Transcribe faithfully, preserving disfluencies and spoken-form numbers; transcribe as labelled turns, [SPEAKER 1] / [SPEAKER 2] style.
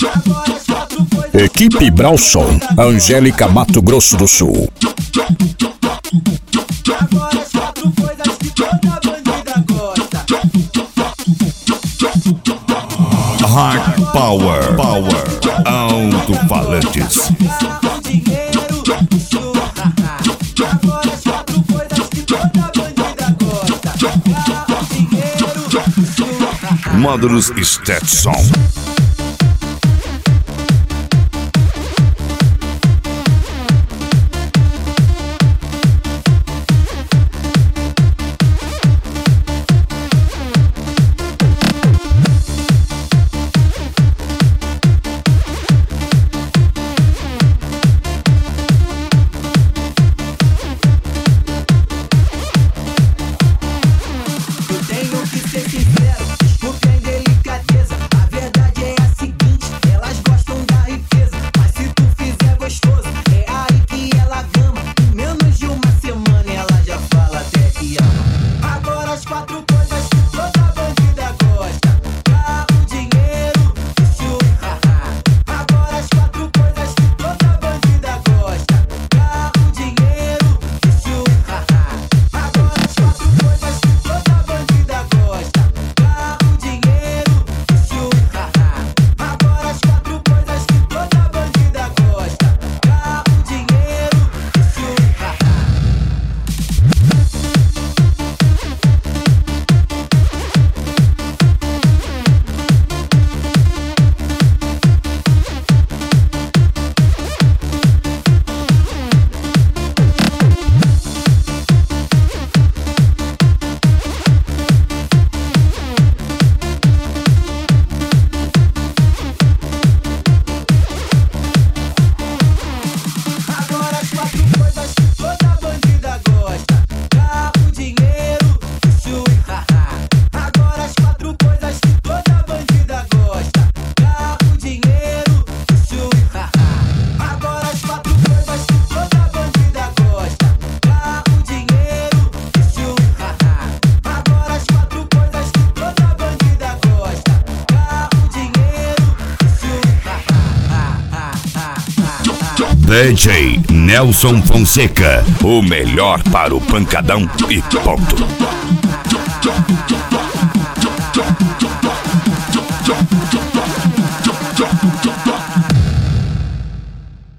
[SPEAKER 1] Equipe Brauson, Angélica, Mato Grosso do Sul.
[SPEAKER 2] Agora as quatro coisas que toda bandida gosta.
[SPEAKER 3] Hard Power, Power, alto-falantes.
[SPEAKER 2] Carro, dinheiro, luxo, haha. Agora as quatro coisas que toda bandida gosta. Carro, dinheiro, luxo, haha.
[SPEAKER 3] Módulos Stetson. D J Nelson Fonseca, o melhor para o pancadão e ponto.